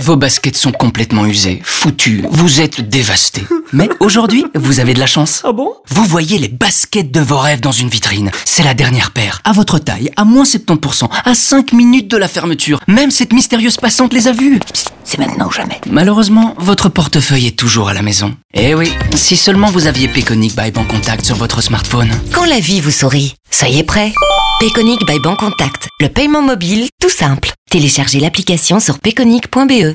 Vos baskets sont complètement usées, foutues, vous êtes dévastés. Mais aujourd'hui, vous avez de la chance. Ah bon? Vous voyez les baskets de vos rêves dans une vitrine. C'est la dernière paire, à votre taille, à moins 70%, à 5 minutes de la fermeture. Même cette mystérieuse passante les a vues. Psst, c'est maintenant ou jamais. Malheureusement, votre portefeuille est toujours à la maison. Eh oui, si seulement vous aviez Payconiq by Bancontact sur votre smartphone. Quand la vie vous sourit, soyez prêts. Payconiq by Bancontact, le paiement mobile tout simple. Téléchargez l'application sur payconiq.be.